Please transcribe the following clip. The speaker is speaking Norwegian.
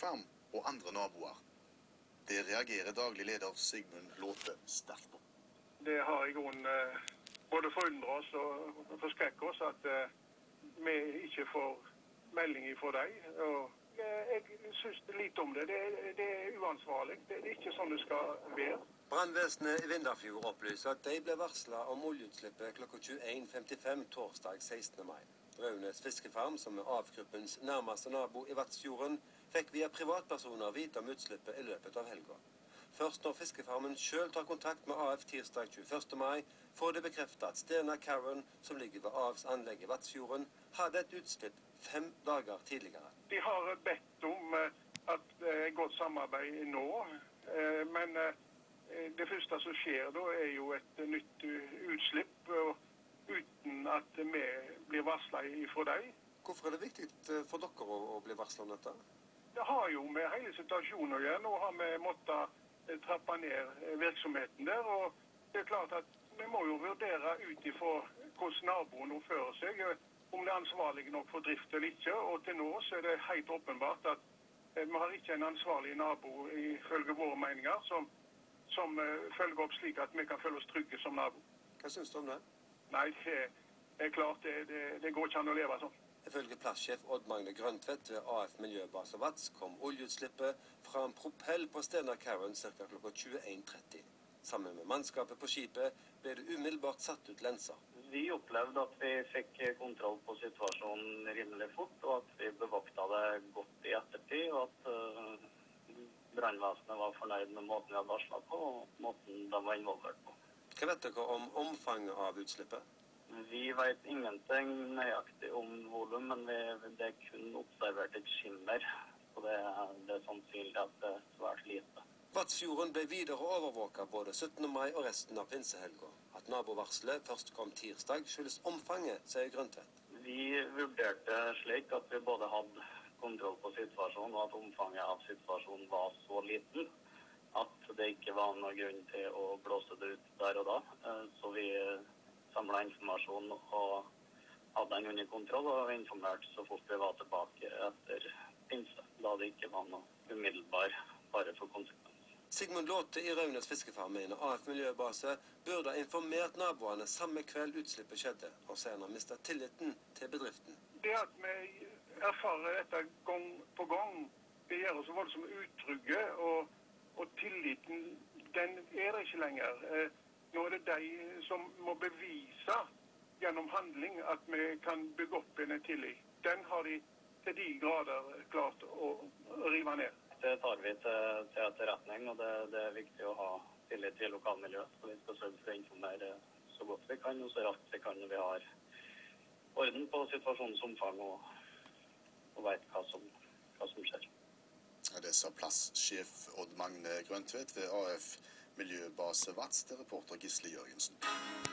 fiskefarm og andre naboer. Det reagerer daglig leder Sigmund Låte sterkt på. Det har i grunnen både forundret oss og forskrekket oss at vi ikke får melding fra deg. Og jeg synes lite om det. Det er uansvarlig. Det er ikke sånn det skal være. Brannvesenet i Vindafjord opplyser at de ble varslet om oljeutslippet klokka 21:55 torsdag 16. mai. Raunes fiskefarm, som er avgruppens nærmeste nabo i Vadsfjorden, fikk via privatpersoner vite om utslippet i løpet av helga. Først når fiskefarmen selv tar kontakt med AF tirsdag 21. mai, får det bekreftet at Stena Carron, som ligger ved AFs anlegg i Vadsfjorden, hadde et utslipp 5 dager tidligere. De har bedt om at godt samarbeid nå, men det første som skjer da er jo et nytt utslipp, uten at vi blir varslet fra deg. Hvorfor er det viktig for dere å bli varslet om dette? Det har jo med hele situasjonen å gjøre. Nå har vi måttet trappe ned virksomheten der, og det er klart at vi må jo vurdere ut ifra hvordan naboen oppfører seg, om det er ansvarlig nok for drift eller ikke, og til nå så er det helt åpenbart at vi har ikke en ansvarlig nabo ifølge våre meninger som følger opp slik at vi kan føle oss trygge som nabo. Hva synes du om det? Nei, det er klart, det går ikke an å leve sånn. Ifølge plasssjef Odd Magne Grøntvedt ved AF Miljøbase Vats kom oljeutslippet fra en propell på Stena Carron ca. klokka 21:30. Sammen med mannskapet på skipet ble det umiddelbart satt ut lenser. Vi opplevde at vi fikk kontroll på situasjonen rimelig fort, og at vi bevokta det godt i ettertid, og at brannvesenet var fornøyd med måten vi hadde varslet på, og måten de var involvert på. Hva vet dere om omfanget av utslippet? Vi vet ingenting nøyaktig om volum, men det er kun observert et skimmer, så det er sannsynlig at det er svært lite. Vadsfjorden ble videre overvåket både 17. mai og resten av pinsehelga. At nabovarselet først kom tirsdag skyldes omfanget, sier Grøntvedt. Vi vurderte slik at vi både hadde kontroll på situasjonen, og at omfanget av situasjonen var så liten at det ikke var noen grunn til å blåse det ut der og da. Så vi samlet informasjon og hadde den under kontroll, og informerte så fort vi var tilbake etter pinse, da det ikke var noe umiddelbar fare for konsekvens. Sigmund Låte i Raunes fiskefarm mener AF Miljøbase burde ha informert naboene samme kveld utslippet skjedde, og sier han har mistet tilliten til bedriften. Det at vi erfarer dette gang på gang, det gjør oss voldsomt utrygge, og tilliten, den er det ikke lenger. Nå er det de som må bevise gjennom handling at vi kan bygge opp en tillit. Den har de til de grader klart å rive ned. Det tar vi til etterretning, og det er viktig å ha tillit til lokalmiljøet. Så vi skal sørge for å informere så godt vi kan, og så raskt vi kan når vi har orden på situasjonens omfang og vet hva som skjer. Det sa plasssjef Odd Magne Grøntvedt ved AF Miljøbase Vats til reporter Gisle Jørgensen.